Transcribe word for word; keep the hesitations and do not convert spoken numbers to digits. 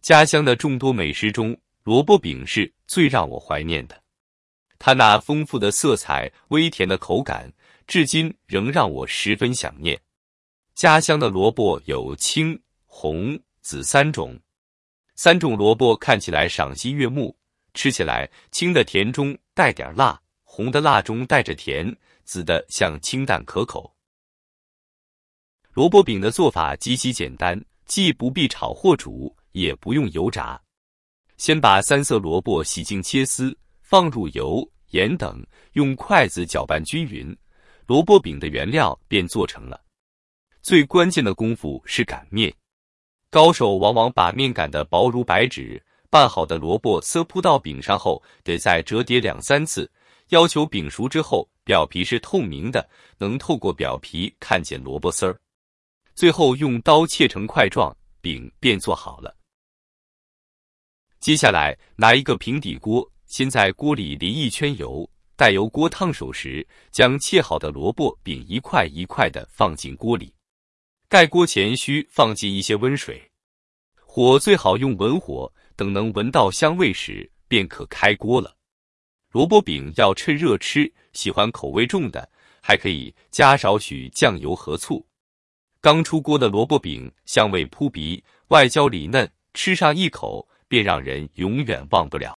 家乡的众多美食中，萝卜饼是最让我怀念的。它那丰富的色彩、微甜的口感，至今仍让我十分想念。家乡的萝卜有青、红、紫三种，三种萝卜看起来赏心悦目，吃起来青的甜中带点辣，红的辣中带着甜，紫的像清淡可口。萝卜饼的做法极其简单，既不必炒或煮，也不用油炸。先把三色萝卜洗净切丝，放入油、盐等，用筷子搅拌均匀，萝卜饼的原料便做成了。最关键的功夫是擀面，高手往往把面擀得薄如白纸，拌好的萝卜丝铺到饼上后，得再折叠两三次，要求饼熟之后表皮是透明的，能透过表皮看见萝卜丝儿。最后用刀切成块状，饼便做好了。接下来拿一个平底锅，先在锅里淋一圈油，待油锅烫手时，将切好的萝卜饼一块一块地放进锅里。盖锅前需放进一些温水，火最好用文火，等能闻到香味时，便可开锅了。萝卜饼要趁热吃，喜欢口味重的，还可以加少许酱油和醋。刚出锅的萝卜饼香味扑鼻，外焦里嫩，吃上一口便让人永远忘不了。